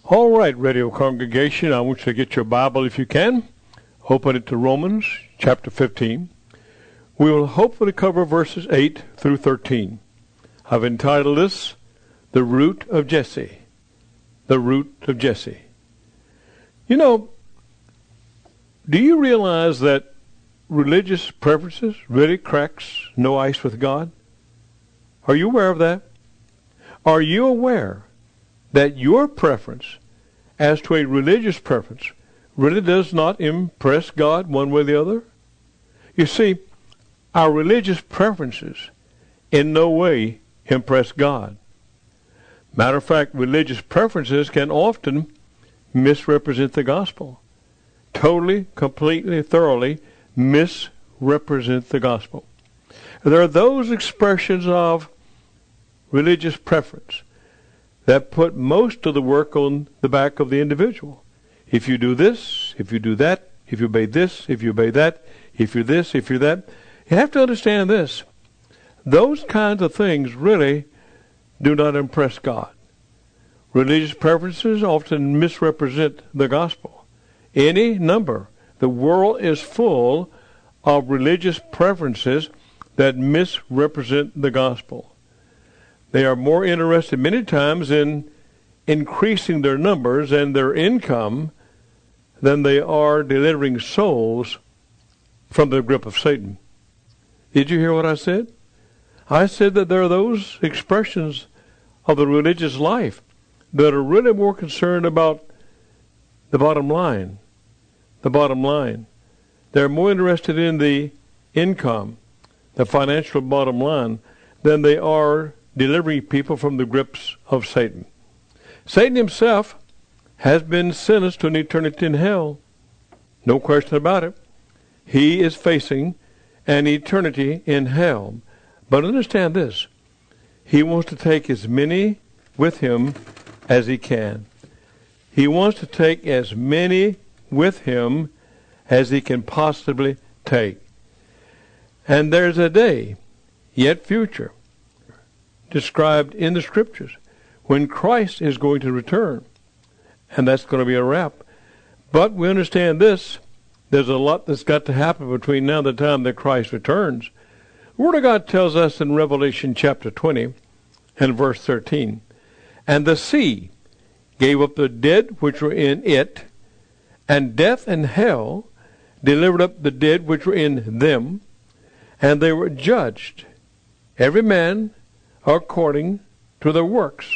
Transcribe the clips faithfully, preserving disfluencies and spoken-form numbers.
All right, radio congregation, I want you to get your Bible if you can. Open it to Romans chapter fifteen. We will hopefully cover verses eight through thirteen. I've entitled this, The Root of Jesse. The Root of Jesse. You know, do you realize that religious preferences really cracks no ice with God? Are you aware of that? Are you aware that your preference as to a religious preference really does not impress God one way or the other? You see, our religious preferences in no way impress God. Matter of fact, religious preferences can often misrepresent the gospel. Totally, completely, thoroughly misrepresent the gospel. There are those expressions of religious preference that put most of the work on the back of the individual. If you do this, if you do that, if you obey this, if you obey that, if you're this, if you're that, you have to understand this. Those kinds of things really do not impress God. Religious preferences often misrepresent the gospel. Any number. The world is full of religious preferences that misrepresent the gospel. They are more interested many times in increasing their numbers and their income than they are delivering souls from the grip of Satan. Did you hear what I said? I said that there are those expressions of the religious life that are really more concerned about the bottom line. The bottom line. They're more interested in the income, the financial bottom line, than they are delivering people from the grips of Satan. Satan himself has been sentenced to an eternity in hell. No question about it. He is facing an eternity in hell. But understand this. He wants to take as many with him as he can. He wants to take as many with him as he can possibly take. And there's a day, yet future, described in the Scriptures, when Christ is going to return. And that's going to be a wrap. But we understand this. There's a lot that's got to happen between now and the time that Christ returns. The Word of God tells us in Revelation chapter twenty and verse thirteen, And the sea gave up the dead which were in it, and death and hell delivered up the dead which were in them, and they were judged, every man according to their works.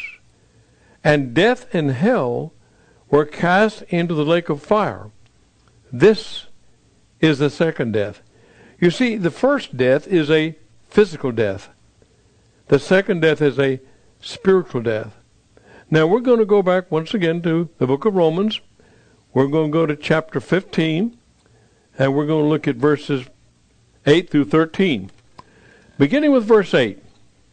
And death and hell were cast into the lake of fire. This is the second death. You see, the first death is a physical death. The second death is a spiritual death. Now we're going to go back once again to the book of Romans. We're going to go to chapter fifteen, and we're going to look at verses eight through thirteen. Beginning with verse eight.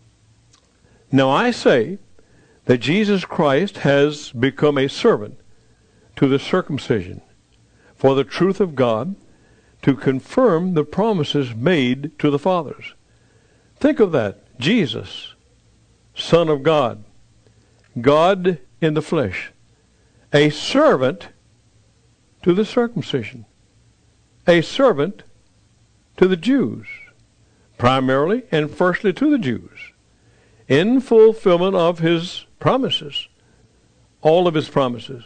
Now I say that Jesus Christ has become a servant to the circumcision for the truth of God, to confirm the promises made to the fathers. Think of that. Jesus, Son of God, God in the flesh, a servant to the circumcision, a servant to the Jews, primarily and firstly to the Jews, in fulfillment of his promises, all of his promises.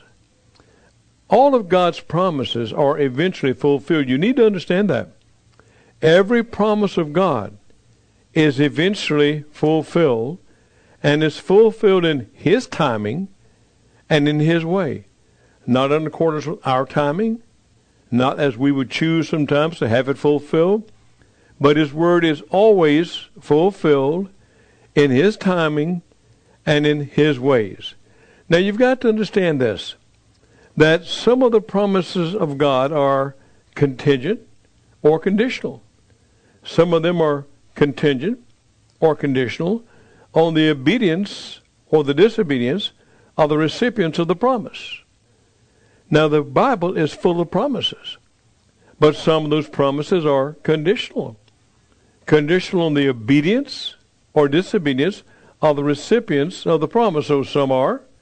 All of God's promises are eventually fulfilled. You need to understand that. Every promise of God is eventually fulfilled, and is fulfilled in his timing and in his way. Not in accordance with our timing, not as we would choose sometimes to have it fulfilled, but his word is always fulfilled in his timing and in his ways. Now you've got to understand this, that some of the promises of God are contingent or conditional. Some of them are contingent or conditional on the obedience or the disobedience of the recipients of the promise. Now the Bible is full of promises, but some of those promises are conditional. Conditional on the obedience or disobedience of the recipients of the promise. So some are,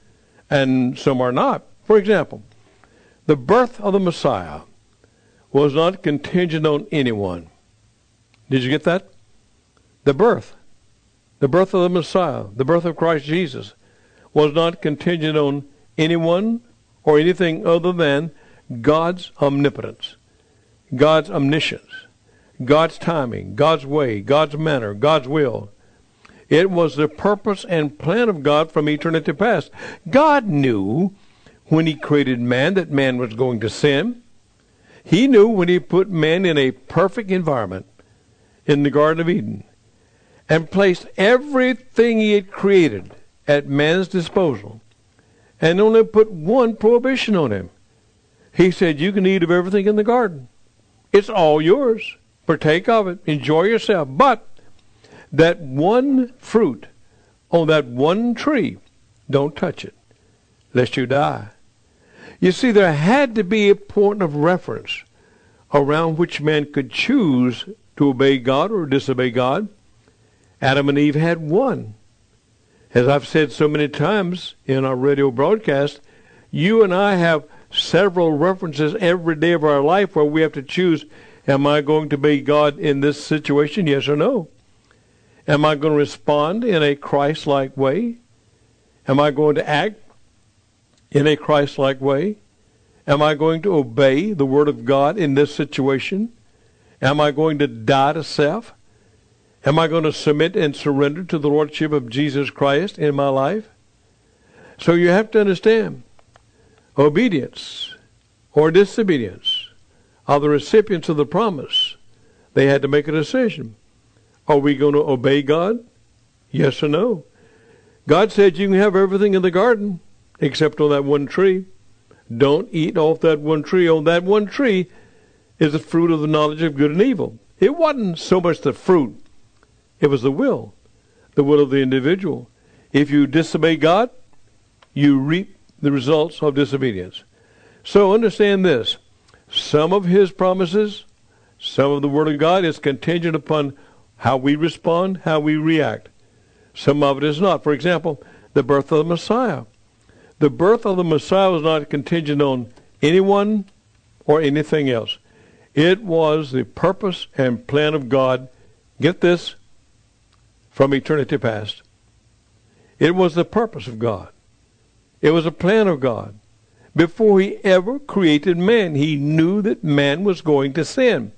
and some are not. For example, the birth of the Messiah was not contingent on anyone. Did you get that? The birth, the birth of the Messiah, the birth of Christ Jesus, was not contingent on anyone or anything other than God's omnipotence, God's omniscience, God's timing, God's way, God's manner, God's will. It was the purpose and plan of God from eternity past. God knew when he created man that man was going to sin. He knew when he put man in a perfect environment in the Garden of Eden and placed everything he had created at man's disposal and only put one prohibition on him. He said, you can eat of everything in the garden. It's all yours. Partake of it. Enjoy yourself. But that one fruit on that one tree, don't touch it, lest you die. You see, there had to be a point of reference around which man could choose to obey God or disobey God. Adam and Eve had one. As I've said so many times in our radio broadcast, you and I have several references every day of our life where we have to choose, am I going to obey God in this situation, yes or no? Am I going to respond in a Christ-like way? Am I going to act in a Christ-like way? Am I going to obey the Word of God in this situation? Am I going to die to self? Am I going to submit and surrender to the Lordship of Jesus Christ in my life? So you have to understand, obedience or disobedience are the recipients of the promise. They had to make a decision. Are we going to obey God? Yes or no? God said you can have everything in the garden except on that one tree. Don't eat off that one tree. On that one tree is the fruit of the knowledge of good and evil. It wasn't so much the fruit. It was the will, the will of the individual. If you disobey God, you reap the results of disobedience. So understand this. Some of his promises, some of the Word of God is contingent upon how we respond, how we react. Some of it is not. For example, the birth of the Messiah. The birth of the Messiah was not contingent on anyone or anything else. It was the purpose and plan of God, get this, from eternity past. It was the purpose of God. It was a plan of God. Before he ever created man, he knew that man was going to sin.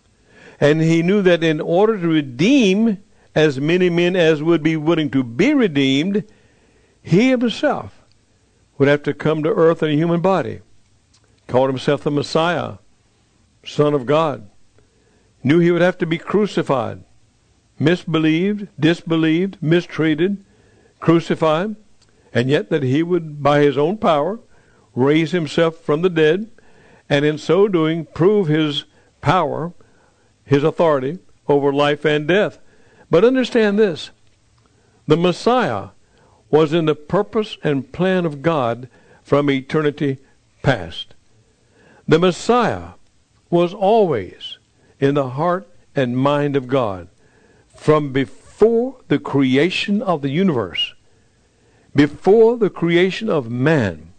And he knew that in order to redeem as many men as would be willing to be redeemed, he himself would have to come to earth in a human body. Called himself the Messiah, Son of God. Knew he would have to be crucified, misbelieved, disbelieved, mistreated, crucified, and yet that he would, by his own power, raise himself from the dead, and in so doing prove his power, his authority over life and death. But understand this, the Messiah was in the purpose and plan of God from eternity past. The Messiah was always in the heart and mind of God from before the creation of the universe, before the creation of man.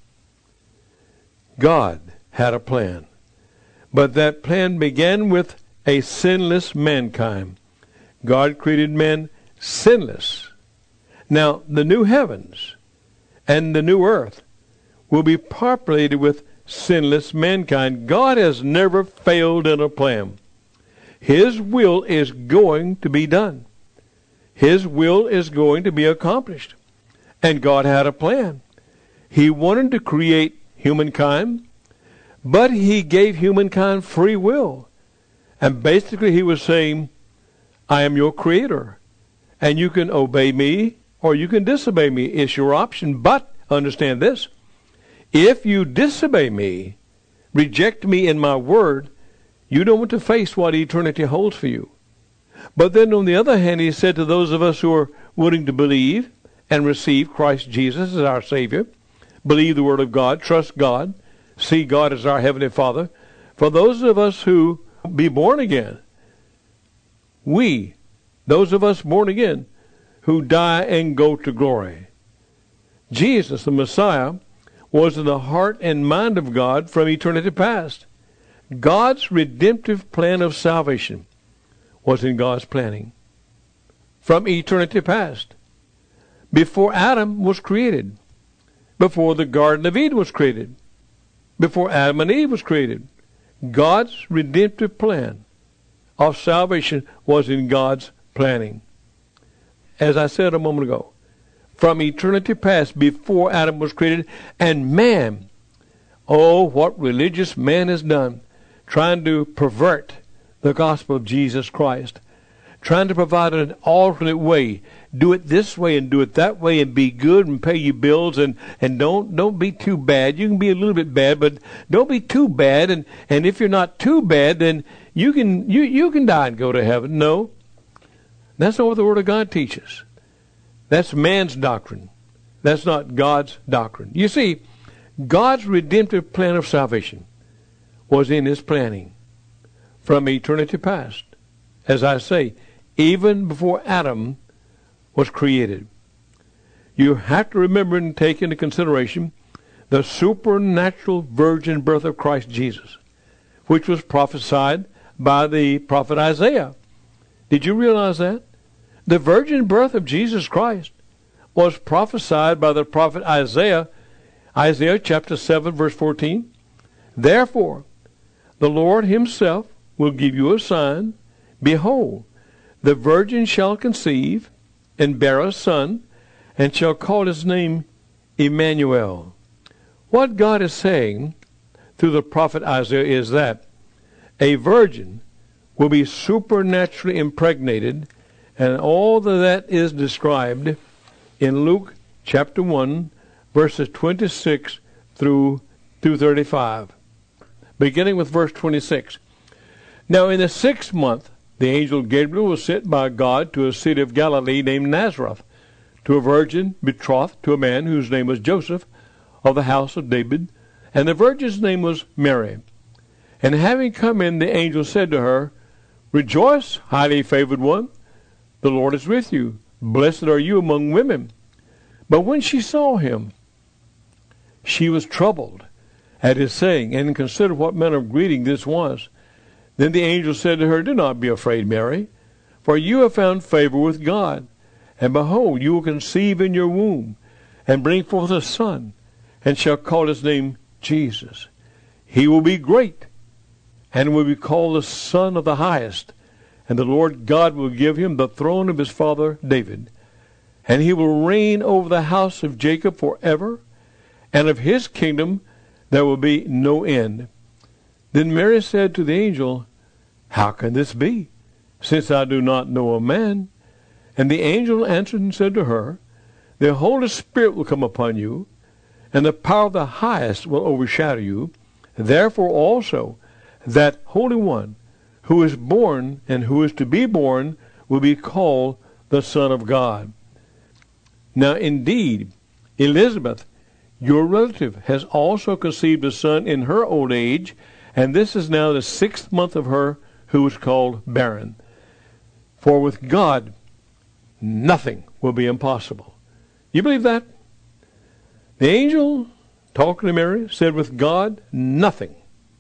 God had a plan, but that plan began with a sinless mankind. God created man sinless. Now, the new heavens and the new earth will be populated with sinless mankind. God has never failed in a plan. His will is going to be done. His will is going to be accomplished. And God had a plan. He wanted to create humankind, but he gave humankind free will. And basically he was saying, I am your creator, and you can obey me or you can disobey me. It's your option. But understand this, if you disobey me, reject me in my word, you don't want to face what eternity holds for you. But then on the other hand, he said to those of us who are willing to believe and receive Christ Jesus as our Savior, believe the Word of God, trust God, see God as our Heavenly Father, for those of us who be born again, we, those of us born again, who die and go to glory. Jesus, the Messiah, was in the heart and mind of God from eternity past. God's redemptive plan of salvation was in God's planning from eternity past. Before Adam was created, before the Garden of Eden was created, before Adam and Eve was created, God's redemptive plan of salvation was in God's planning. As I said a moment ago, from eternity past, before Adam was created, and man, oh, what religious man has done, trying to pervert the gospel of Jesus Christ, trying to provide an alternate way. Do it this way and do it that way and be good and pay your bills and, and don't don't be too bad. You can be a little bit bad, but don't be too bad. And, and if you're not too bad, then you can you, you can die and go to heaven. No. That's not what the Word of God teaches. That's man's doctrine. That's not God's doctrine. You see, God's redemptive plan of salvation was in His planning from eternity past. As I say, even before Adam was created. You have to remember and take into consideration the supernatural virgin birth of Christ Jesus, which was prophesied by the prophet Isaiah. Did you realize that? The virgin birth of Jesus Christ was prophesied by the prophet Isaiah, Isaiah chapter seven, verse fourteen. Therefore, the Lord Himself will give you a sign. Behold, the virgin shall conceive and bear a son, and shall call his name Emmanuel. What God is saying through the prophet Isaiah is that a virgin will be supernaturally impregnated, and all of that is described in Luke chapter one, verses twenty-six through, through thirty-five. Beginning with verse twenty-six. Now in the sixth month, the angel Gabriel was sent by God to a city of Galilee named Nazareth, to a virgin betrothed to a man whose name was Joseph, of the house of David, and the virgin's name was Mary. And having come in, the angel said to her, Rejoice, highly favored one, the Lord is with you. Blessed are you among women. But when she saw him, she was troubled at his saying, and considered what manner of greeting this was. Then the angel said to her, Do not be afraid, Mary, for you have found favor with God. And behold, you will conceive in your womb, and bring forth a son, and shall call his name Jesus. He will be great, and will be called the Son of the Highest. And the Lord God will give him the throne of his father David. And he will reign over the house of Jacob forever, and of his kingdom there will be no end. Then Mary said to the angel, How can this be, since I do not know a man? And the angel answered and said to her, The Holy Spirit will come upon you, and the power of the Highest will overshadow you. Therefore also that Holy One who is born and who is to be born will be called the Son of God. Now indeed, Elizabeth, your relative, has also conceived a son in her old age, and this is now the sixth month of her who is called barren. For with God, nothing will be impossible. You believe that? The angel, talking to Mary, said with God, nothing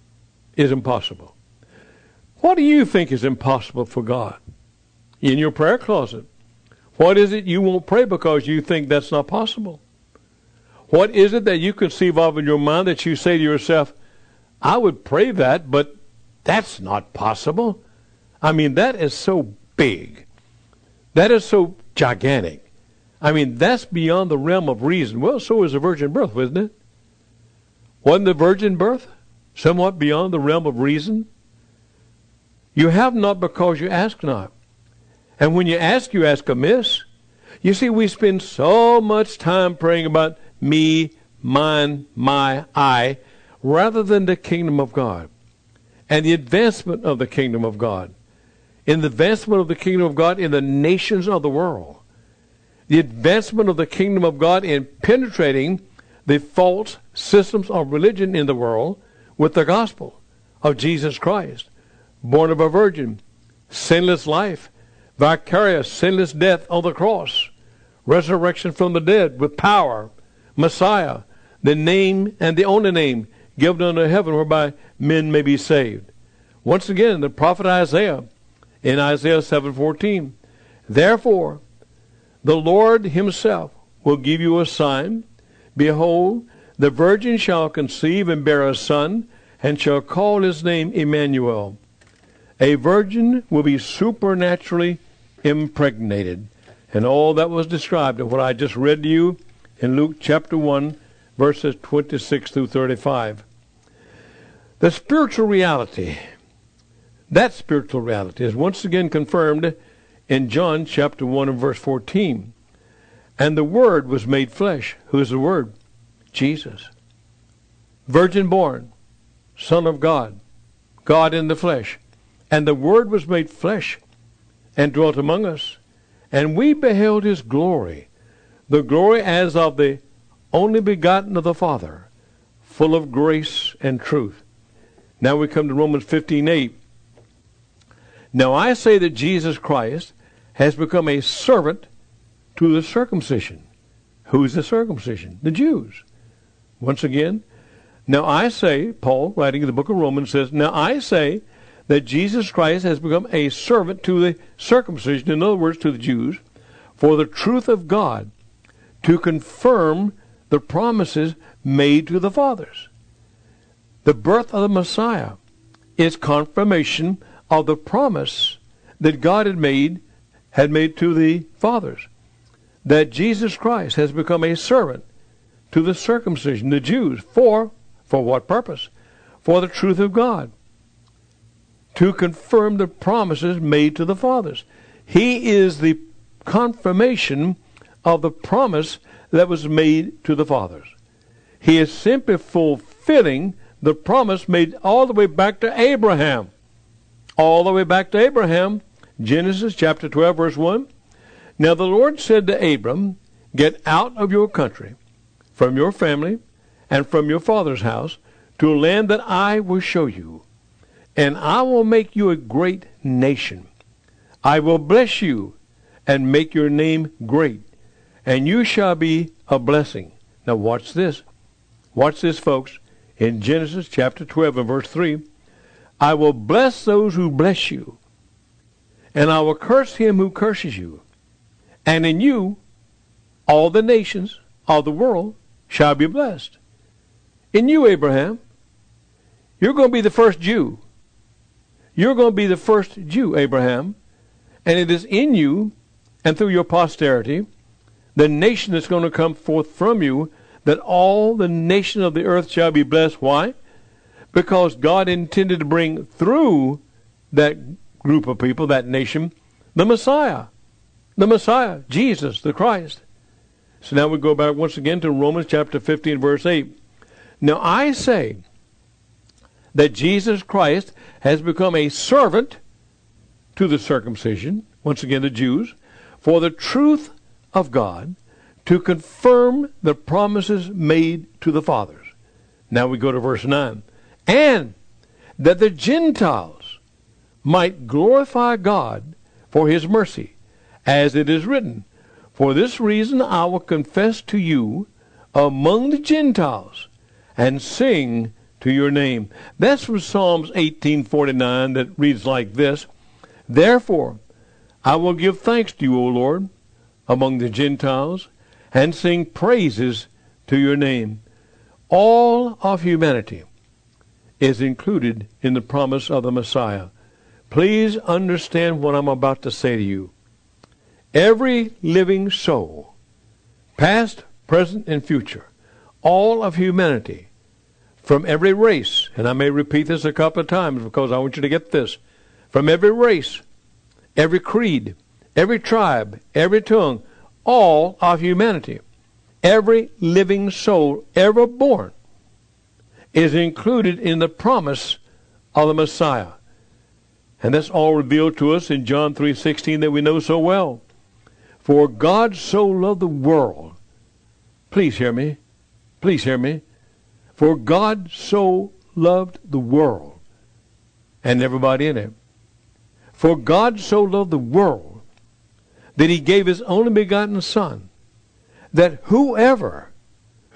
is impossible. What do you think is impossible for God? In your prayer closet, what is it you won't pray because you think that's not possible? What is it that you conceive of in your mind that you say to yourself, I would pray that, but that's not possible? I mean, that is so big. That is so gigantic. I mean, that's beyond the realm of reason. Well, so is the virgin birth, wasn't it? Wasn't the virgin birth somewhat beyond the realm of reason? You have not because you ask not. And when you ask, you ask amiss. You see, we spend so much time praying about me, mine, my, I, rather than the kingdom of God and the advancement of the kingdom of God. In the advancement of the kingdom of God in the nations of the world. The advancement of the kingdom of God in penetrating the false systems of religion in the world with the gospel of Jesus Christ. Born of a virgin, sinless life, vicarious, sinless death on the cross, resurrection from the dead with power, Messiah, the name and the only name given under heaven whereby men may be saved. Once again, the prophet Isaiah in Isaiah seven fourteen, therefore the Lord himself will give you a sign. Behold, the virgin shall conceive and bear a son, and shall call his name Emmanuel. A virgin will be supernaturally impregnated. And all that was described of what I just read to you in Luke chapter one, verses twenty-six through thirty-five. The spiritual reality, that spiritual reality is once again confirmed in John chapter one and verse fourteen. And the Word was made flesh. Who is the Word? Jesus. Virgin born, Son of God, God in the flesh. And the Word was made flesh and dwelt among us. And we beheld his glory, the glory as of the only begotten of the Father, full of grace and truth. Now we come to Romans fifteen eight. Now I say that Jesus Christ has become a servant to the circumcision. Who's the circumcision? The Jews. Once again, now I say, Paul, writing in the book of Romans, says, now I say that Jesus Christ has become a servant to the circumcision, in other words, to the Jews, for the truth of God, to confirm the promises made to the fathers. The birth of the Messiah is confirmation of the promise that God had made, had made to the fathers, that Jesus Christ has become a servant to the circumcision, the Jews, for, for what purpose? For the truth of God, to confirm the promises made to the fathers. He is the confirmation of the promise that was made to the fathers. He is simply fulfilling the promise made all the way back to Abraham. All the way back to Abraham. Genesis chapter twelve, verse one. Now the Lord said to Abram, get out of your country, from your family, and from your father's house, to a land that I will show you. And I will make you a great nation. I will bless you and make your name great, and you shall be a blessing. Now watch this. Watch this, folks. In Genesis chapter twelve and verse three, I will bless those who bless you, and I will curse him who curses you. And in you all the nations of the world shall be blessed. In you, Abraham, you're going to be the first Jew. You're going to be the first Jew, Abraham. And it is in you and through your posterity, the nation that's going to come forth from you, that all the nations of the earth shall be blessed. Why? Because God intended to bring through that group of people, that nation, the Messiah. The Messiah, Jesus, the Christ. So now we go back once again to Romans chapter fifteen, verse eight. Now I say that Jesus Christ has become a servant to the circumcision, once again the Jews, for the truth of God, to confirm the promises made to the fathers. Now we go to verse nine. And that the Gentiles might glorify God for his mercy, as it is written, for this reason I will confess to you among the Gentiles and sing to your name. That's from Psalms eighteen forty-nine, that reads like this. Therefore I will give thanks to you, O Lord, among the Gentiles, and sing praises to your name. All of humanity is included in the promise of the Messiah. Please understand what I'm about to say to you. Every living soul, past, present, and future, all of humanity, from every race, and I may repeat this a couple of times because I want you to get this, from every race, every creed, every tribe, every tongue, all of humanity, every living soul ever born is included in the promise of the Messiah. And that's all revealed to us in John three sixteen that we know so well. For God so loved the world. Please hear me. Please hear me. For God so loved the world and everybody in it. For God so loved the world that he gave his only begotten Son, that whoever,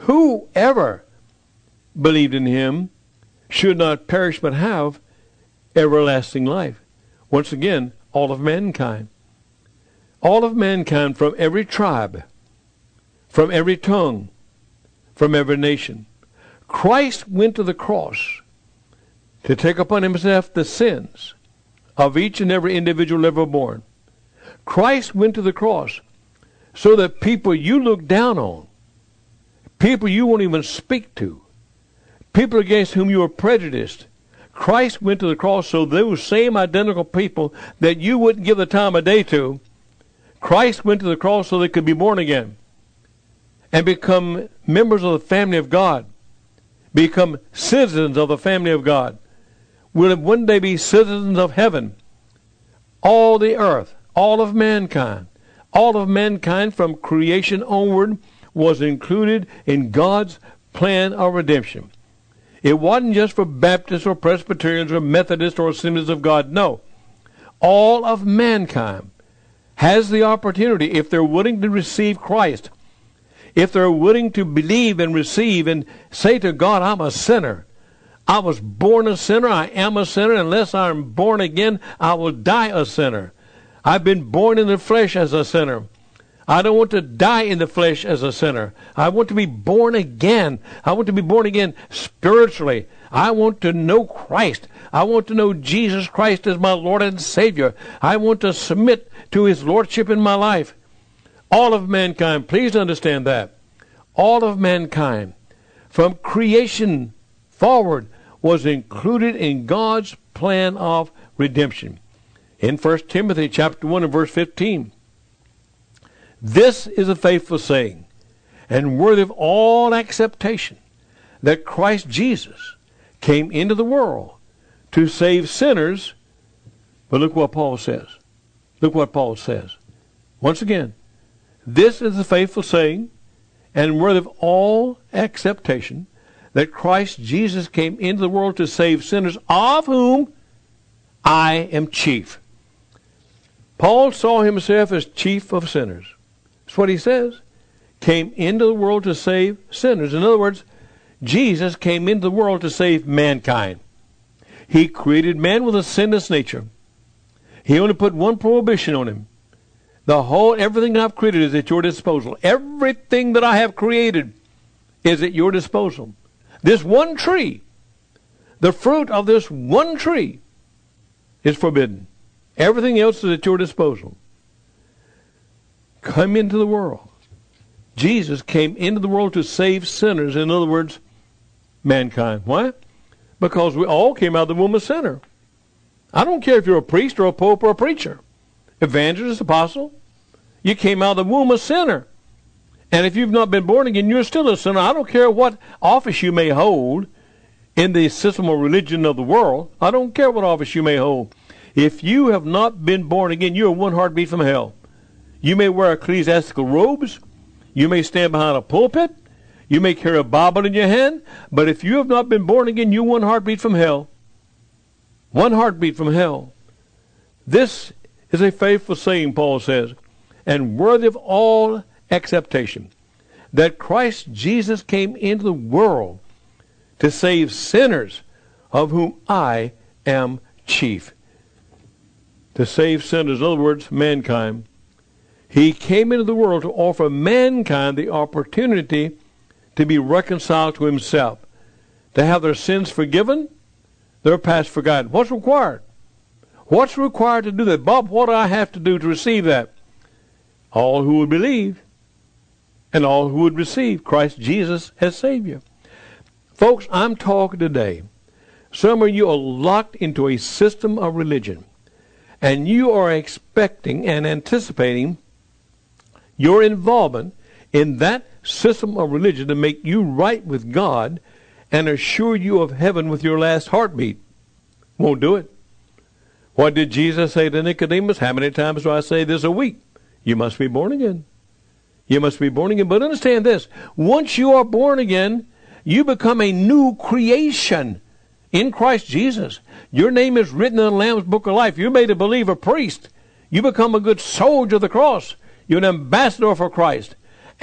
whoever believed in him should not perish but have everlasting life. Once again, all of mankind. All of mankind from every tribe, from every tongue, from every nation. Christ went to the cross to take upon himself the sins of each and every individual ever born. Christ went to the cross so that people you look down on, people you won't even speak to, people against whom you are prejudiced, Christ went to the cross so those same identical people that you wouldn't give the time of day to, Christ went to the cross so they could be born again and become members of the family of God, become citizens of the family of God, will one day be citizens of heaven. All the earth, all of mankind, all of mankind from creation onward was included in God's plan of redemption. It wasn't just for Baptists or Presbyterians or Methodists or Assemblies of God. No. All of mankind has the opportunity, if they're willing to receive Christ, if they're willing to believe and receive and say to God, I'm a sinner. I was born a sinner. I am a sinner. Unless I'm born again, I will die a sinner. I've been born in the flesh as a sinner. I don't want to die in the flesh as a sinner. I want to be born again. I want to be born again spiritually. I want to know Christ. I want to know Jesus Christ as my Lord and Savior. I want to submit to his lordship in my life. All of mankind, please understand that. All of mankind, from creation forward, was included in God's plan of redemption. In First Timothy chapter one and verse fifteen, this is a faithful saying, and worthy of all acceptation, that Christ Jesus came into the world to save sinners. But look what Paul says. Look what Paul says. Once again, this is a faithful saying, and worthy of all acceptation, that Christ Jesus came into the world to save sinners, of whom I am chief. Paul saw himself as chief of sinners. That's what he says. Came into the world to save sinners. In other words, Jesus came into the world to save mankind. He created man with a sinless nature. He only put one prohibition on him. The whole, everything that I've created is at your disposal. Everything that I have created is at your disposal. This one tree, the fruit of this one tree, is forbidden. Everything else is at your disposal. Come into the world. Jesus came into the world to save sinners. In other words, mankind. Why? Because we all came out of the womb a sinner. I don't care if you're a priest or a pope or a preacher, evangelist, apostle. You came out of the womb a sinner. And if you've not been born again, you're still a sinner. I don't care what office you may hold in the system of religion of the world. I don't care what office you may hold. If you have not been born again, you're one heartbeat from hell. You may wear ecclesiastical robes. You may stand behind a pulpit. You may carry a Bible in your hand. But if you have not been born again, you're one heartbeat from hell. One heartbeat from hell. This is a faithful saying, Paul says, and worthy of all acceptation, that Christ Jesus came into the world to save sinners, of whom I am chief. To save sinners, in other words, mankind. He came into the world to offer mankind the opportunity to be reconciled to himself, to have their sins forgiven, their past forgotten. What's required? What's required to do that? Bob, what do I have to do to receive that? All who would believe and all who would receive Christ Jesus as Savior. Folks, I'm talking today. Some of you are locked into a system of religion, and you are expecting and anticipating your involvement in that system of religion to make you right with God and assure you of heaven with your last heartbeat. Won't do it. What did Jesus say to Nicodemus? How many times do I say this a week? You must be born again. You must be born again. But understand this. Once you are born again, you become a new creation in Christ Jesus. Your name is written in the Lamb's Book of Life. You're made a believer priest. You become a good soldier of the cross. You're an ambassador for Christ.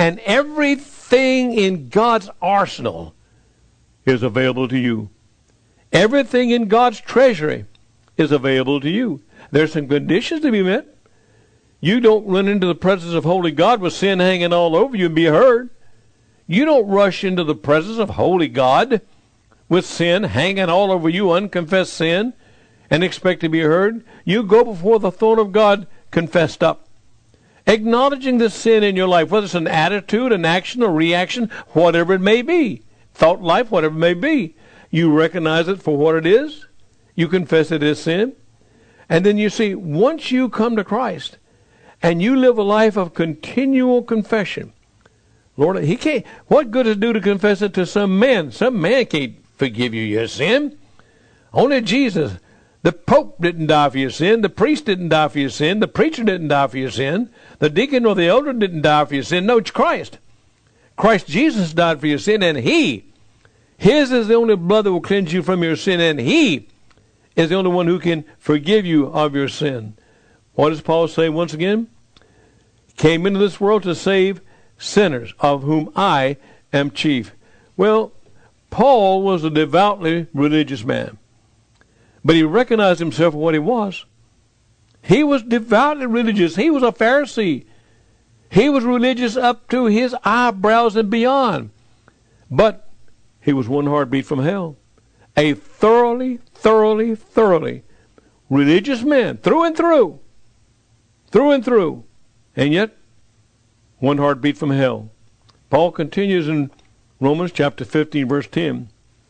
and everything in God's arsenal is available to you. Everything in God's treasury is available to you. There's some conditions to be met. You don't run into the presence of holy God with sin hanging all over you and be heard. You don't rush into the presence of holy God with sin hanging all over you, unconfessed sin, and expect to be heard. You go before the throne of God confessed up, acknowledging the sin in your life, whether it's an attitude, an action, a reaction, whatever it may be, thought life, whatever it may be. You recognize it for what it is. You confess it as sin. And then you see, once you come to Christ and you live a life of continual confession, Lord, he can't, what good does it do to confess it to some man? Some man can't forgive you your sin. Only Jesus. The Pope didn't die for your sin. The priest didn't die for your sin. The preacher didn't die for your sin. The deacon or the elder didn't die for your sin. No, it's Christ. Christ Jesus died for your sin, and he, his is the only blood that will cleanse you from your sin, and he is the only one who can forgive you of your sin. What does Paul say once again? Came into this world to save sinners, of whom I am chief. Well, Paul was a devoutly religious man, but he recognized himself for what he was. He was devoutly religious. He was a Pharisee. He was religious up to his eyebrows and beyond. But he was one heartbeat from hell. A thoroughly, thoroughly, thoroughly religious man, through and through. Through and through. And yet, one heartbeat from hell. Paul continues in Romans chapter fifteen, verse ten.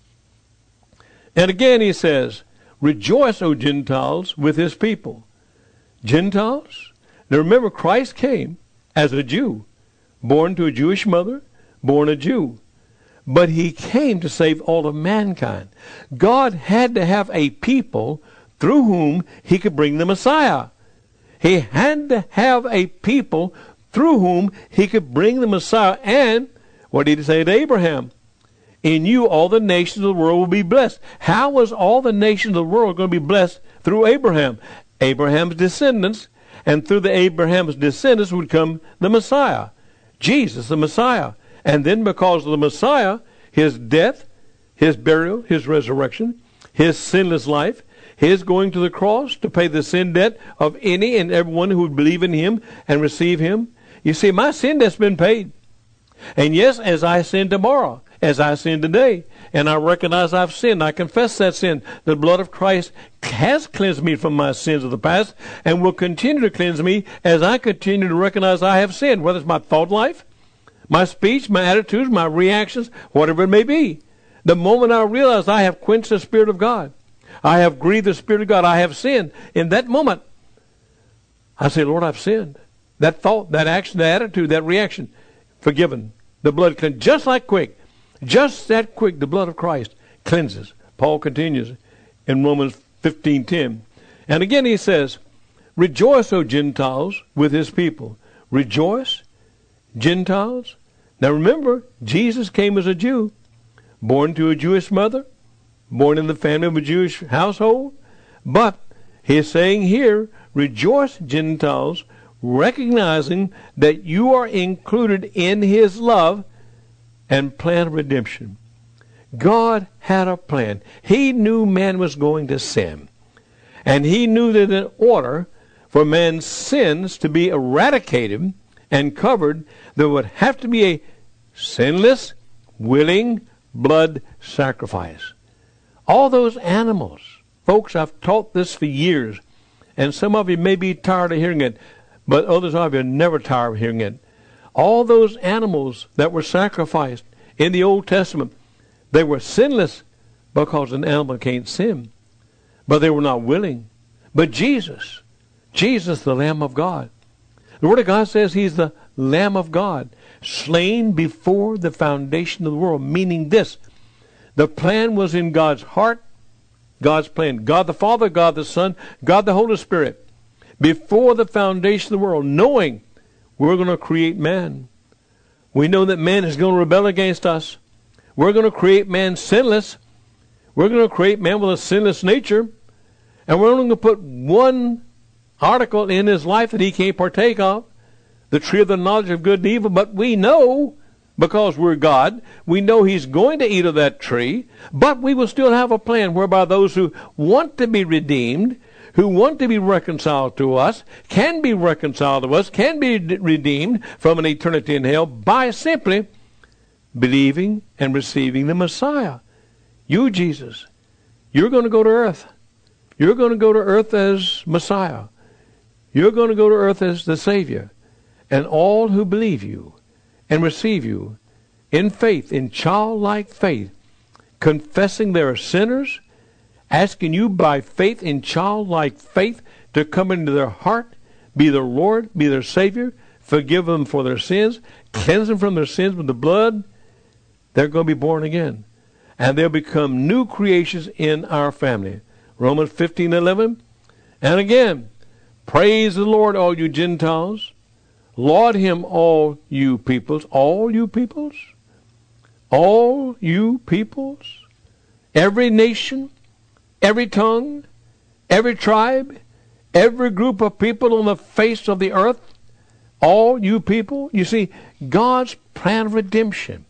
And again he says, rejoice, O Gentiles, with his people. Gentiles? Now remember, Christ came as a Jew, born to a Jewish mother, born a Jew. But he came to save all of mankind. God had to have a people through whom he could bring the Messiah. He had to have a people through whom he could bring the Messiah. And what did he say to Abraham? In you all the nations of the world will be blessed. How was all the nations of the world going to be blessed? Through Abraham. Abraham's descendants, and through the Abraham's descendants would come the Messiah, Jesus the Messiah. And then because of the Messiah, his death, his burial, his resurrection, his sinless life, his going to the cross to pay the sin debt of any and everyone who would believe in him and receive him. You see, my sin debt's been paid. And yes, as I sin tomorrow, as I sin today, and I recognize I've sinned, I confess that sin. The blood of Christ has cleansed me from my sins of the past and will continue to cleanse me as I continue to recognize I have sinned, whether it's my thought life, my speech, my attitudes, my reactions, whatever it may be. The moment I realize I have quenched the Spirit of God, I have grieved the Spirit of God, I have sinned, in that moment, I say, Lord, I've sinned. That thought, that action, that attitude, that reaction, forgiven. The blood cleansed, just like quick. Just that quick, the blood of Christ cleanses. Paul continues in Romans fifteen ten. And again he says, rejoice, O Gentiles, with his people. Rejoice, Gentiles. Now remember, Jesus came as a Jew, born to a Jewish mother, born in the family of a Jewish household. But he's saying here, rejoice, Gentiles, recognizing that you are included in his love and plan of redemption. God had a plan. He knew man was going to sin. And he knew that in order for man's sins to be eradicated and covered, there would have to be a sinless, willing blood sacrifice. All those animals, folks, I've taught this for years, and some of you may be tired of hearing it, but others of you are never tired of hearing it. All those animals that were sacrificed in the Old Testament, they were sinless because an animal can't sin. But they were not willing. But Jesus, Jesus, the Lamb of God. The Word of God says he's the Lamb of God, slain before the foundation of the world, meaning this. The plan was in God's heart, God's plan. God the Father, God the Son, God the Holy Spirit. Before the foundation of the world, knowing we're going to create man. We know that man is going to rebel against us. We're going to create man sinless. We're going to create man with a sinless nature. And we're only going to put one article in his life that he can't partake of. the tree of the knowledge of good and evil, but we know, because we're God, we know he's going to eat of that tree, but we will still have a plan whereby those who want to be redeemed, who want to be reconciled to us, can be reconciled to us, can be redeemed from an eternity in hell by simply believing and receiving the Messiah. You, Jesus, you're going to go to earth. You're going to go to earth as Messiah. You're going to go to earth as the Savior. And all who believe you and receive you in faith, in childlike faith, confessing they are sinners, asking you by faith, in childlike faith, to come into their heart, be their Lord, be their Savior, forgive them for their sins, cleanse them from their sins with the blood, they're going to be born again. And they'll become new creations in our family. Romans fifteen eleven. And again, praise the Lord, all you Gentiles. Laud him, all you peoples. All you peoples? All you peoples? Every nation, every tongue, every tribe, every group of people on the face of the earth. All you people. You see, God's plan of redemption.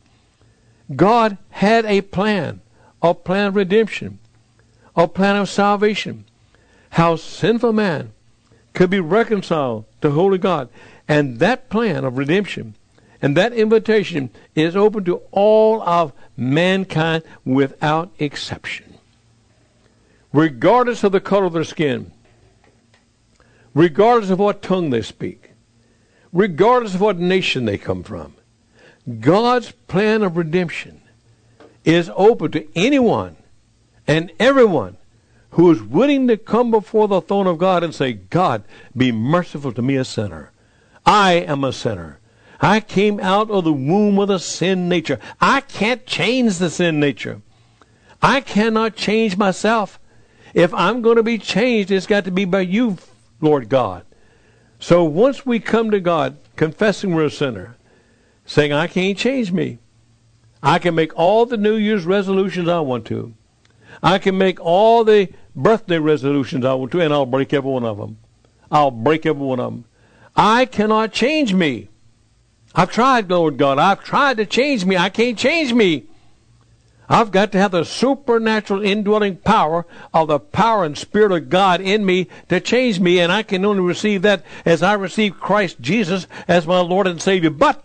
God had a plan, a plan of redemption, a plan of salvation. How sinful man could be reconciled to holy God. And that plan of redemption and that invitation is open to all of mankind without exception. Regardless of the color of their skin, regardless of what tongue they speak, regardless of what nation they come from, God's plan of redemption is open to anyone and everyone who is willing to come before the throne of God and say, God, be merciful to me, a sinner. I am a sinner. I came out of the womb with a sin nature. I can't change the sin nature. I cannot change myself. If I'm going to be changed, it's got to be by you, Lord God. So once we come to God, confessing we're a sinner, saying, I can't change me. I can make all the New Year's resolutions I want to. I can make all the birthday resolutions I want to, and I'll break every one of them. I'll break every one of them. I cannot change me. I've tried, Lord God. I've tried to change me. I can't change me. I've got to have the supernatural indwelling power of the power and Spirit of God in me to change me, and I can only receive that as I receive Christ Jesus as my Lord and Savior. But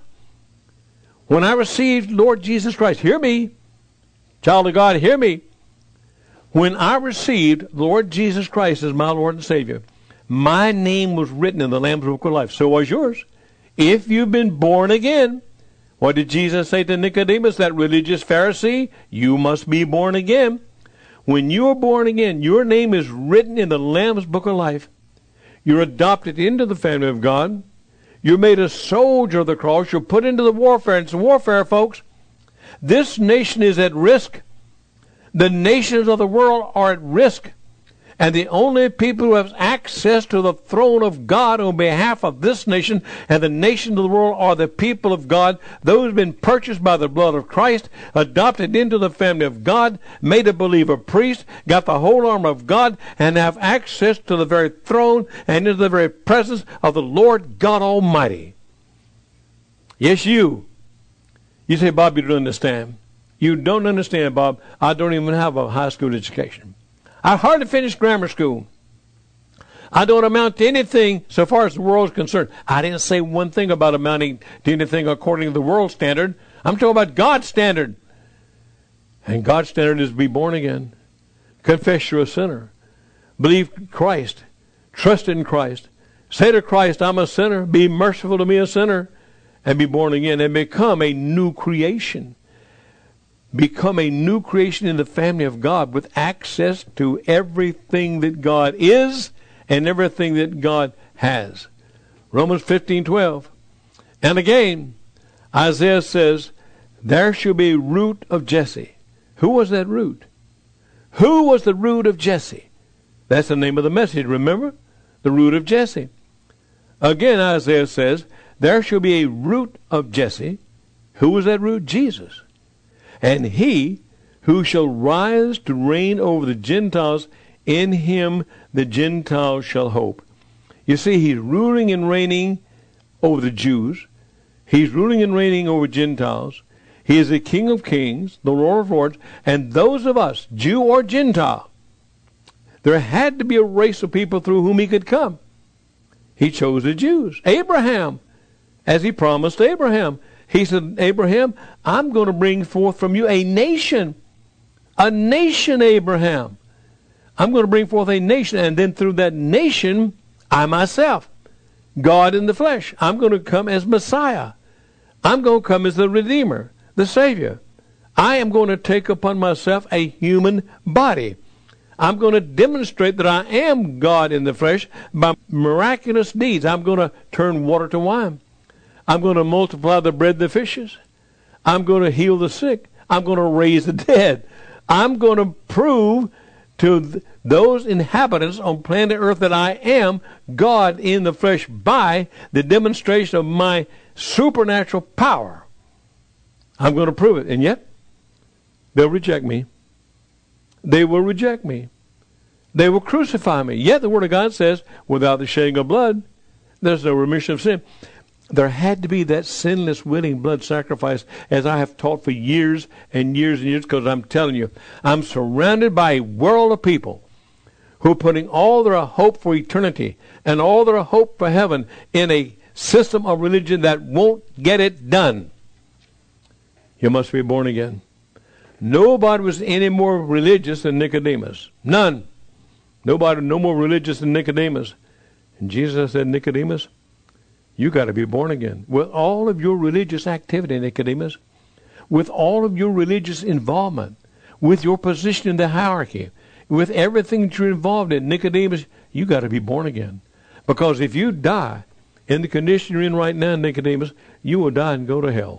when I received Lord Jesus Christ, hear me, child of God, hear me. When I received Lord Jesus Christ as my Lord and Savior, my name was written in the Lamb's Book of Life. So was yours. If you've been born again, what did Jesus say to Nicodemus, that religious Pharisee? You must be born again. When you are born again, your name is written in the Lamb's Book of Life. You're adopted into the family of God. You're made a soldier of the cross. You're put into the warfare. It's warfare, folks. This nation is at risk. The nations of the world are at risk. And the only people who have access to the throne of God on behalf of this nation and the nations of the world are the people of God, those who have been purchased by the blood of Christ, adopted into the family of God, made a believer priest, got the whole armor of God, and have access to the very throne and into the very presence of the Lord God Almighty. Yes, you. You say, Bob, you don't understand. You don't understand, Bob. I don't even have a high school education. I hardly finished grammar school. I don't amount to anything so far as the world is concerned. I didn't say one thing about amounting to anything according to the world standard. I'm talking about God's standard. And God's standard is to be born again. Confess you're a sinner. Believe Christ. Trust in Christ. Say to Christ, I'm a sinner. Be merciful to me, a sinner. And be born again and become a new creation. Become a new creation in the family of God with access to everything that God is and everything that God has. Romans fifteen twelve. And again, Isaiah says, there shall be a root of Jesse. Who was that root? Who was the root of Jesse? That's the name of the message, remember? The root of Jesse. Again, Isaiah says, there shall be a root of Jesse. Who was that root? Jesus. And he who shall rise to reign over the Gentiles, in him the Gentiles shall hope. You see, he's ruling and reigning over the Jews. He's ruling and reigning over Gentiles. He is the King of kings, the Lord of lords, and those of us, Jew or Gentile, there had to be a race of people through whom he could come. He chose the Jews. Abraham, as he promised Abraham. He said, Abraham, I'm going to bring forth from you a nation. A nation, Abraham. I'm going to bring forth a nation, and then through that nation, I myself, God in the flesh, I'm going to come as Messiah. I'm going to come as the Redeemer, the Savior. I am going to take upon myself a human body. I'm going to demonstrate that I am God in the flesh by miraculous deeds. I'm going to turn water to wine. I'm going to multiply the bread and the fishes. I'm going to heal the sick. I'm going to raise the dead. I'm going to prove to th- those inhabitants on planet Earth that I am God in the flesh by the demonstration of my supernatural power. I'm going to prove it. And yet, they'll reject me. They will reject me. They will crucify me. Yet the Word of God says, without the shedding of blood, there's no remission of sin. There had to be that sinless, willing blood sacrifice, as I have taught for years and years and years, because I'm telling you, I'm surrounded by a world of people who are putting all their hope for eternity and all their hope for heaven in a system of religion that won't get it done. You must be born again. Nobody was any more religious than Nicodemus. None. Nobody no more religious than Nicodemus. And Jesus said, Nicodemus, you got to be born again. With all of your religious activity, Nicodemus, with all of your religious involvement, with your position in the hierarchy, with everything that you're involved in, Nicodemus, you got to be born again. Because if you die in the condition you're in right now, Nicodemus, you will die and go to hell.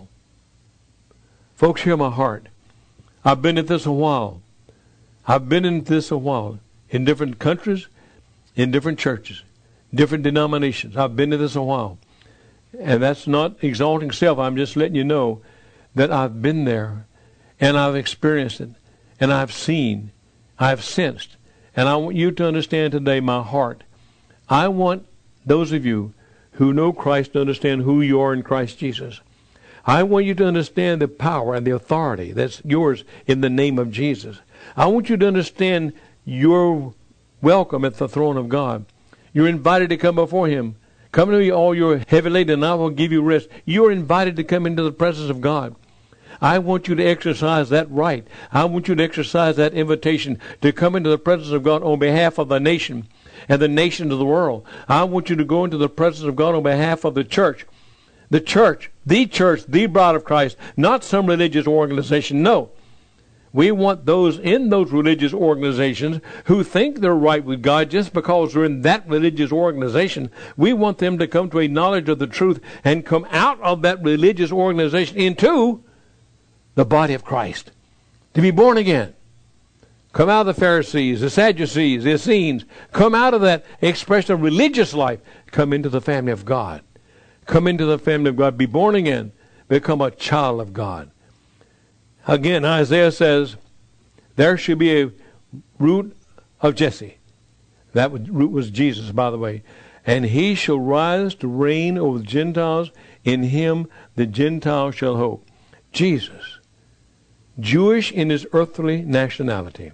Folks, hear my heart. I've been at this a while. I've been in this a while. In different countries, in different churches, different denominations. I've been in this a while. And that's not exalting self. I'm just letting you know that I've been there and I've experienced it and I've seen, I've sensed. And I want you to understand today my heart. I want those of you who know Christ to understand who you are in Christ Jesus. I want you to understand the power and the authority that's yours in the name of Jesus. I want you to understand you're welcome at the throne of God. You're invited to come before Him. Come to me, all you're heavy laden, and I will give you rest. You're invited to come into the presence of God. I want you to exercise that right. I want you to exercise that invitation to come into the presence of God on behalf of the nation and the nations of the world. I want you to go into the presence of God on behalf of the church. The church, the church, the bride of Christ, not some religious organization. No. We want those in those religious organizations who think they're right with God just because they're in that religious organization. We want them to come to a knowledge of the truth and come out of that religious organization into the body of Christ. To be born again. Come out of the Pharisees, the Sadducees, the Essenes. Come out of that expression of religious life. Come into the family of God. Come into the family of God. Be born again. Become a child of God. Again, Isaiah says, there should be a root of Jesse. That root was Jesus, by the way. And he shall rise to reign over the Gentiles. In him the Gentiles shall hope. Jesus, Jewish in his earthly nationality,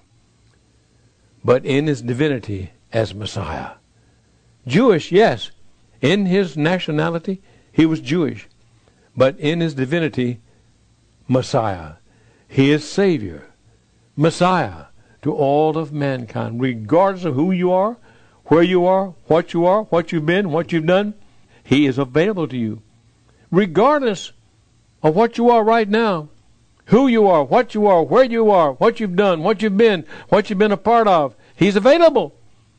but in his divinity as Messiah. Jewish, yes. In his nationality, he was Jewish. But in his divinity, Messiah. He is Savior, Messiah to all of mankind, regardless of who you are, where you are, what you are, what you've been, what you've done. He is available to you. Regardless of what you are right now, who you are, what you are, where you are, what you've done, what you've been, what you've been a part of, He's available.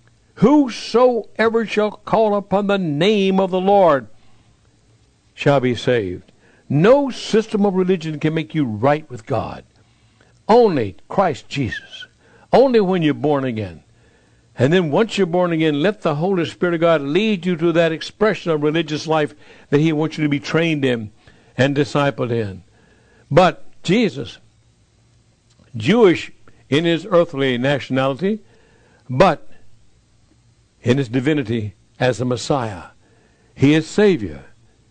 Whosoever shall call upon the name of the Lord shall be saved. No system of religion can make you right with God. Only Christ Jesus. Only when you're born again. And then once you're born again, let the Holy Spirit of God lead you to that expression of religious life that He wants you to be trained in and discipled in. But Jesus, Jewish in His earthly nationality, but in His divinity as the Messiah. He is Savior.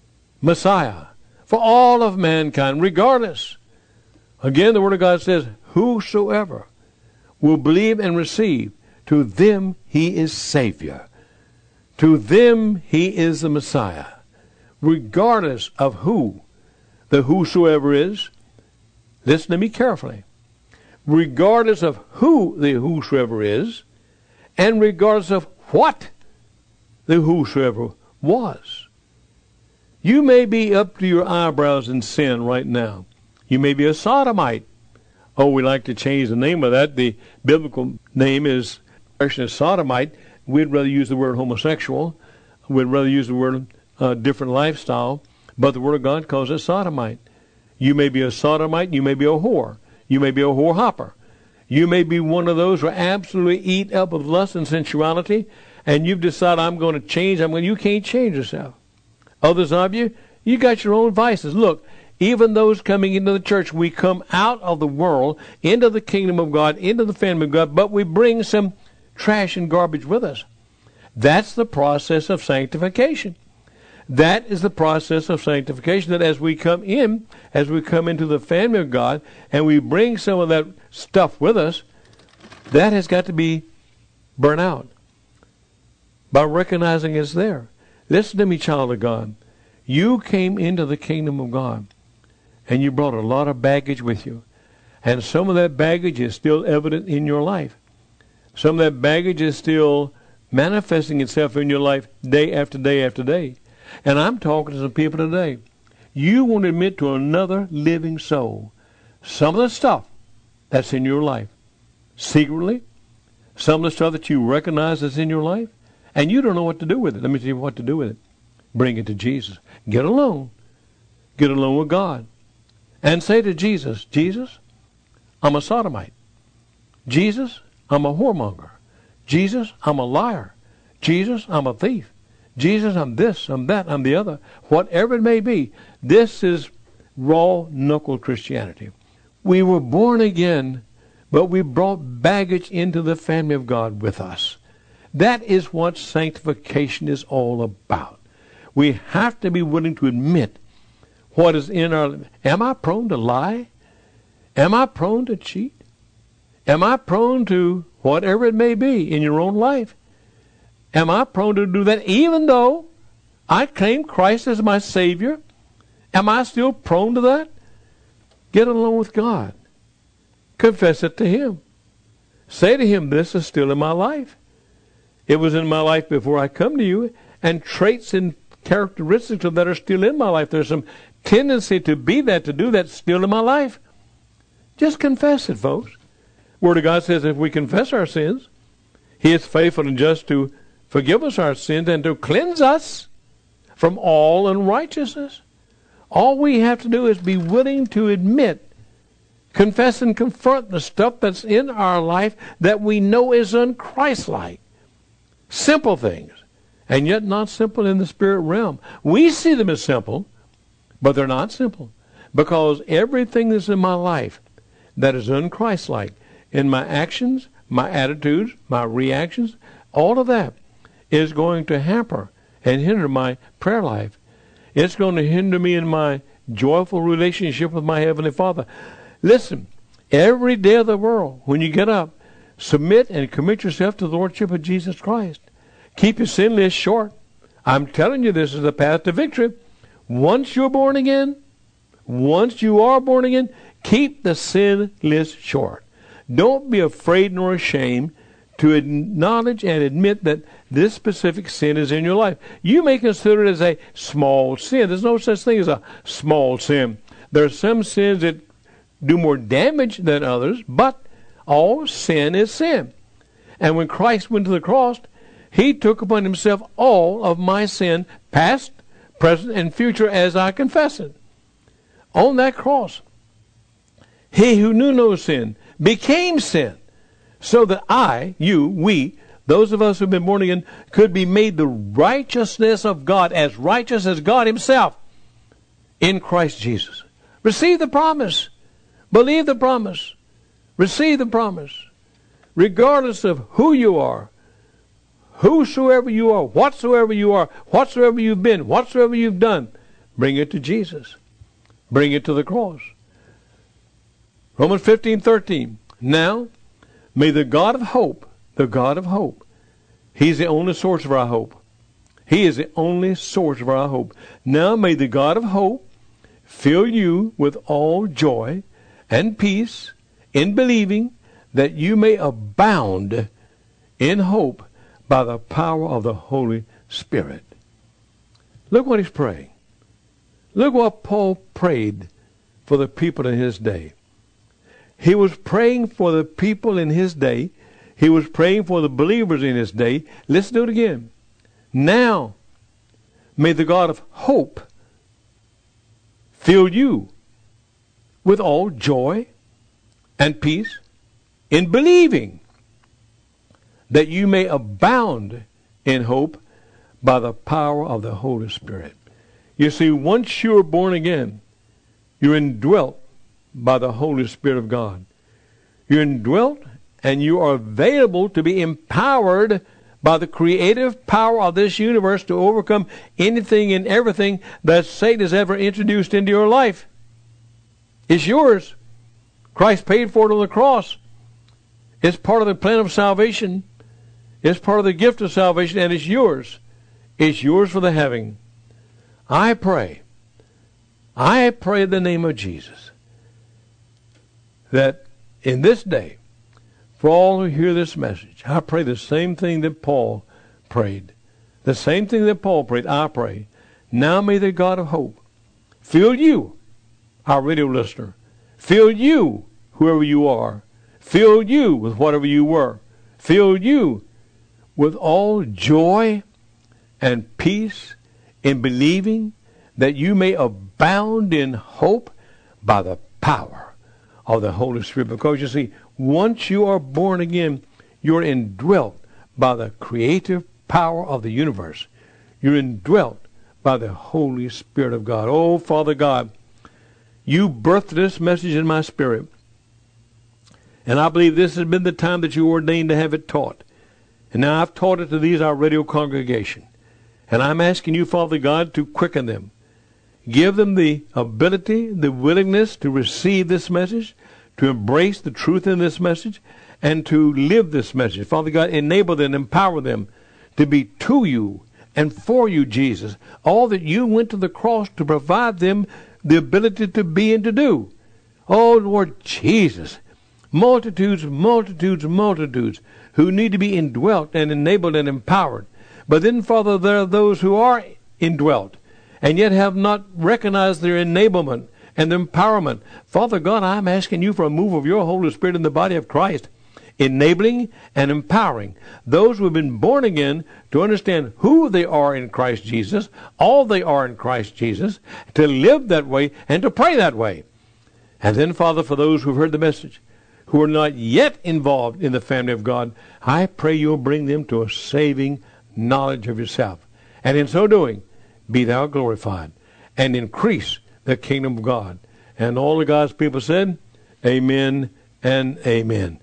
Messiah for all of mankind, regardless. Again, the Word of God says, whosoever will believe and receive, to them he is Savior. To them he is the Messiah. Regardless of who the whosoever is, listen to me carefully. Regardless of who the whosoever is, and regardless of what the whosoever was. You may be up to your eyebrows in sin right now. You may be a sodomite. Oh, we like to change the name of that. The biblical name is sodomite. We'd rather use the word homosexual. We'd rather use the word uh, different lifestyle. But the Word of God calls it sodomite. You may be a sodomite. You may be a whore. You may be a whore hopper. You may be one of those who absolutely eat up with lust and sensuality, and you've decided, I'm going to change. I'm going. You can't change yourself. Others of you, you got your own vices. Look, even those coming into the church, we come out of the world, into the kingdom of God, into the family of God, but we bring some trash and garbage with us. That's the process of sanctification. That is the process of sanctification, that as we come in, as we come into the family of God, and we bring some of that stuff with us, that has got to be burnt out by recognizing it's there. Listen to me, child of God. You came into the kingdom of God, and you brought a lot of baggage with you. And some of that baggage is still evident in your life. Some of that baggage is still manifesting itself in your life day after day after day. And I'm talking to some people today. You won't admit to another living soul some of the stuff that's in your life secretly, some of the stuff that you recognize that's in your life, and you don't know what to do with it. Let me tell you what to do with it. Bring it to Jesus. Get alone. Get alone with God. And say to Jesus, Jesus, I'm a sodomite. Jesus, I'm a whoremonger. Jesus, I'm a liar. Jesus, I'm a thief. Jesus, I'm this, I'm that, I'm the other. Whatever it may be, this is raw knuckle Christianity. We were born again, but we brought baggage into the family of God with us. That is what sanctification is all about. We have to be willing to admit what is in our... Am I prone to lie? Am I prone to cheat? Am I prone to whatever it may be in your own life? Am I prone to do that even though I claim Christ as my Savior? Am I still prone to that? Get along with God. Confess it to Him. Say to Him, this is still in my life. It was in my life before I come to you, and traits and characteristics of that are still in my life. There's some tendency to be that, to do that, still in my life. Just confess it, folks. Word of God says if we confess our sins, He is faithful and just to forgive us our sins and to cleanse us from all unrighteousness. All we have to do is be willing to admit, confess and confront the stuff that's in our life that we know is unchristlike. Simple things, and yet not simple in the spirit realm. We see them as simple, but they're not simple, because everything that's in my life that is unchristlike, in my actions, my attitudes, my reactions, all of that is going to hamper and hinder my prayer life. It's going to hinder me in my joyful relationship with my Heavenly Father. Listen, every day of the world, when you get up, submit and commit yourself to the Lordship of Jesus Christ. Keep your sin list short. I'm telling you, this is the path to victory. Once you're born again, once you are born again, keep the sin list short. Don't be afraid nor ashamed to acknowledge and admit that this specific sin is in your life. You may consider it as a small sin. There's no such thing as a small sin. There are some sins that do more damage than others, but all sin is sin. And when Christ went to the cross, He took upon Himself all of my sin, past, present, and future, as I confess it. On that cross, He who knew no sin became sin, so that I, you, we, those of us who have been born again, could be made the righteousness of God, as righteous as God Himself, in Christ Jesus. Receive the promise. Believe the promise. Receive the promise. Regardless of who you are, whosoever you are, whatsoever you are, whatsoever you've been, whatsoever you've done, Bring it to Jesus. Bring it to the cross. Romans fifteen thirteen. Now, may the God of hope, the God of hope, He's the only source of our hope. He is the only source of our hope. Now may the God of hope fill you with all joy and peace in believing, that you may abound in hope by the power of the Holy Spirit. Look what he's praying. Look what Paul prayed for the people in his day. He was praying for the people in his day. He was praying for the believers in his day. Let's do it again. Now, may the God of hope fill you with all joy and peace in believing, that you may abound in hope by the power of the Holy Spirit. You see, once you are born again, you're indwelt by the Holy Spirit of God. You're indwelt and you are available to be empowered by the creative power of this universe to overcome anything and everything that Satan has ever introduced into your life. It's yours. Christ paid for it on the cross. It's part of the plan of salvation. It's part of the gift of salvation, and it's yours. It's yours for the having. I pray, I pray in the name of Jesus, that in this day, for all who hear this message, I pray the same thing that Paul prayed. The same thing that Paul prayed, I pray. Now may the God of hope fill you, our radio listener, fill you, whoever you are, fill you with whatever you were, fill you with all joy and peace in believing, that you may abound in hope by the power of the Holy Spirit. Because you see, once you are born again, you're indwelt by the creative power of the universe. You're indwelt by the Holy Spirit of God. Oh, Father God, you birthed this message in my spirit. And I believe this has been the time that you ordained to have it taught. And now I've taught it to these, our radio congregation. And I'm asking you, Father God, to quicken them. Give them the ability, the willingness to receive this message, to embrace the truth in this message, and to live this message. Father God, enable them, empower them to be to you and for you, Jesus, all that you went to the cross to provide them the ability to be and to do. Oh, Lord Jesus, multitudes, multitudes, multitudes who need to be indwelt and enabled and empowered. But then, Father, there are those who are indwelt and yet have not recognized their enablement and their empowerment. Father God, I'm asking you for a move of your Holy Spirit in the body of Christ, enabling and empowering those who have been born again to understand who they are in Christ Jesus, all they are in Christ Jesus, to live that way and to pray that way. And then, Father, for those who have heard the message, who are not yet involved in the family of God, I pray you'll bring them to a saving knowledge of yourself. And in so doing, be thou glorified and increase the kingdom of God. And all of God's people said, amen and amen.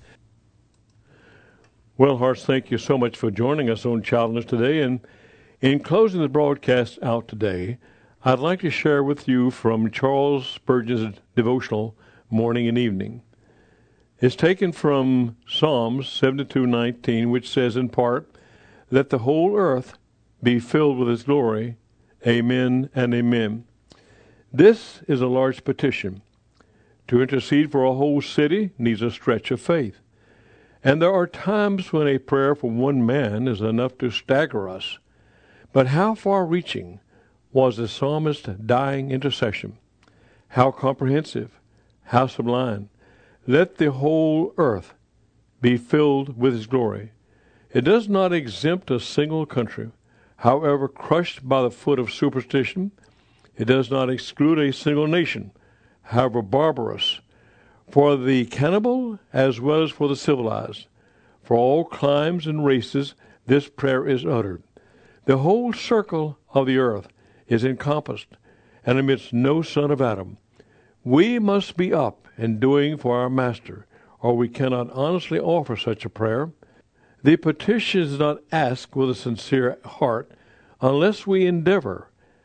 Well, Hearts, thank you so much for joining us on Childless today. And in closing the broadcast out today, I'd like to share with you from Charles Spurgeon's devotional, Morning and Evening. It's taken from Psalms seventy-two nineteen, which says in part, let the whole earth be filled with his glory. Amen and amen. This is a large petition. To intercede for a whole city needs a stretch of faith. And there are times when a prayer for one man is enough to stagger us. But how far-reaching was the psalmist's dying intercession? How comprehensive, how sublime. Let the whole earth be filled with his glory. It does not exempt a single country, however crushed by the foot of superstition. It does not exclude a single nation, however barbarous. For the cannibal as well as for the civilized, for all climes and races, this prayer is uttered. The whole circle of the earth is encompassed, and amidst no son of Adam. We must be up and doing for our Master, or we cannot honestly offer such a prayer. The petition is not asked with a sincere heart unless we endeavor,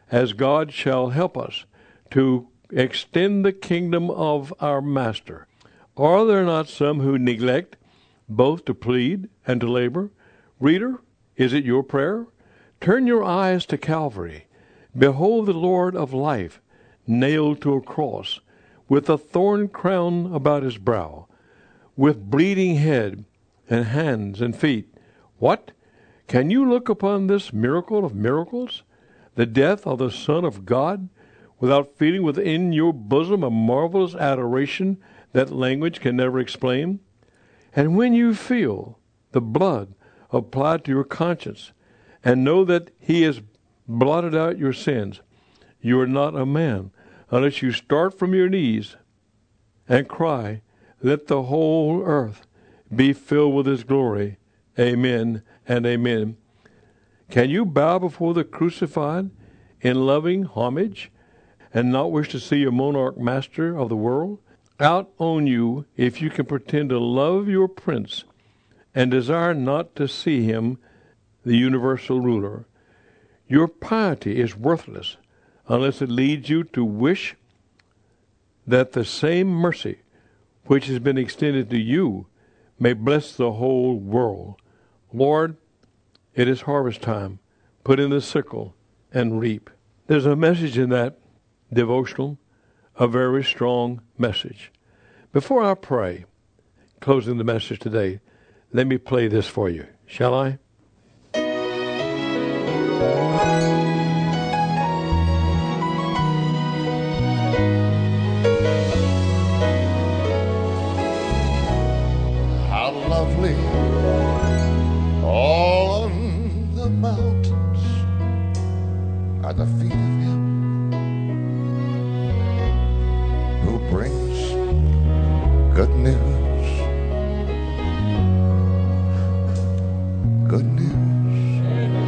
as God shall help us to extend the kingdom of our Master. Are there not some who neglect both to plead and to labor? Reader, is it your prayer? Turn your eyes to Calvary. Behold the Lord of life, nailed to a cross, with a thorn crown about his brow, with bleeding head and hands and feet. What? Can you look upon this miracle of miracles, the death of the Son of God, without feeling within your bosom a marvelous adoration that language can never explain? And when you feel the blood applied to your conscience and know that he has blotted out your sins, you are not a man unless you start from your knees and cry, let the whole earth be filled with his glory. Amen and amen. Can you bow before the crucified in loving homage and not wish to see your monarch master of the world? Out on you if you can pretend to love your prince and desire not to see him, the universal ruler. Your piety is worthless unless it leads you to wish that the same mercy which has been extended to you may bless the whole world. Lord, it is harvest time. Put in the sickle and reap. There's a message in that devotional, a very strong message. Before I pray, closing the message today, let me play this for you. Shall I? How lovely on the mountains are the feet of him who brings good news, good news,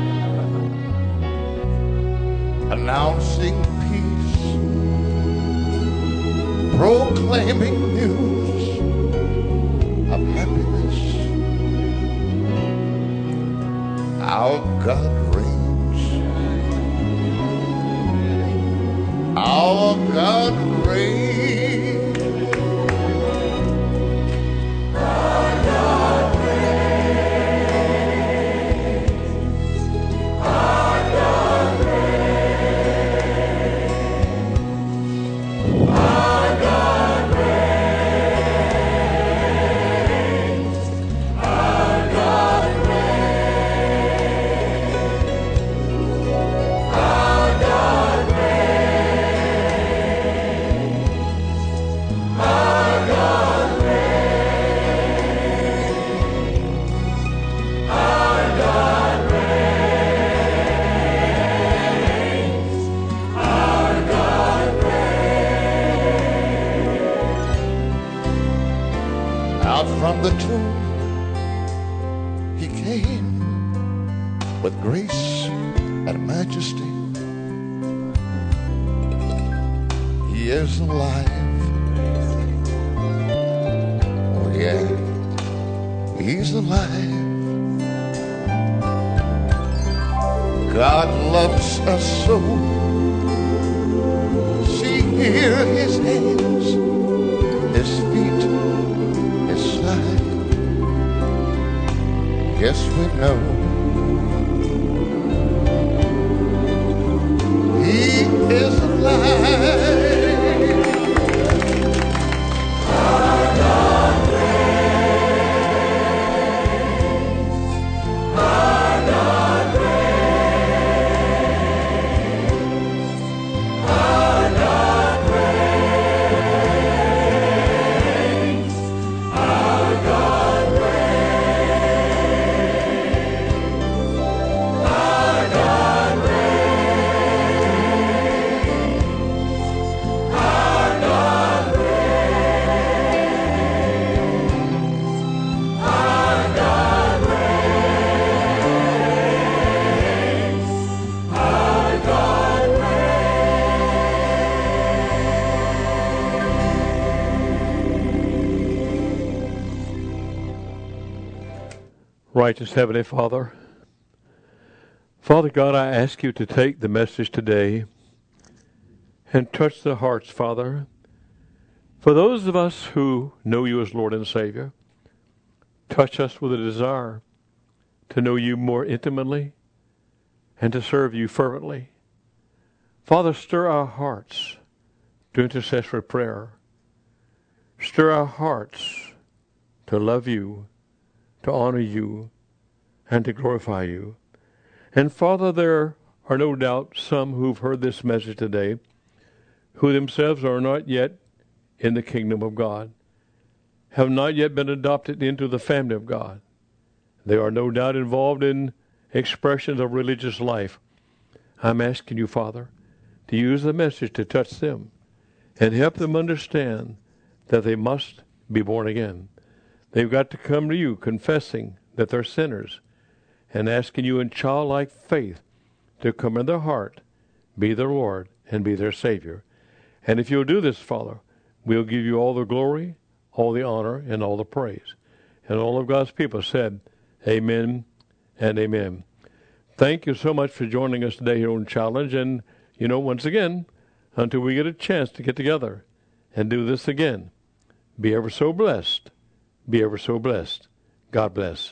announcing peace, proclaiming news of happiness. Our God reigns, our God reigns. Out from the tomb he came with grace and majesty. He is alive. Oh yeah, he's alive. God loves us so. See here his hands, his feet, his side. Yes, we know he is alive. Our God reigns. Our God reigns. Our God reigns. Our God reigns. Our God reigns. Our God reigns. Our God reigns. Our God Righteous Heavenly Father, Father God, I ask you to take the message today and touch the hearts, Father. For those of us who know you as Lord and Savior, touch us with a desire to know you more intimately and to serve you fervently. Father, stir our hearts to intercessory prayer. Stir our hearts to love you, to honor you, and to glorify you. And Father, there are no doubt some who've heard this message today who themselves are not yet in the kingdom of God, have not yet been adopted into the family of God. They are no doubt involved in expressions of religious life. I'm asking you, Father, to use the message to touch them and help them understand that they must be born again. They've got to come to you confessing that they're sinners and asking you in childlike faith to come in their heart, be their Lord, and be their Savior. And if you'll do this, Father, we'll give you all the glory, all the honor, and all the praise. And all of God's people said, amen and amen. Thank you so much for joining us today here on Challenge. And, you know, once again, until we get a chance to get together and do this again, be ever so blessed. Be ever so blessed. God bless.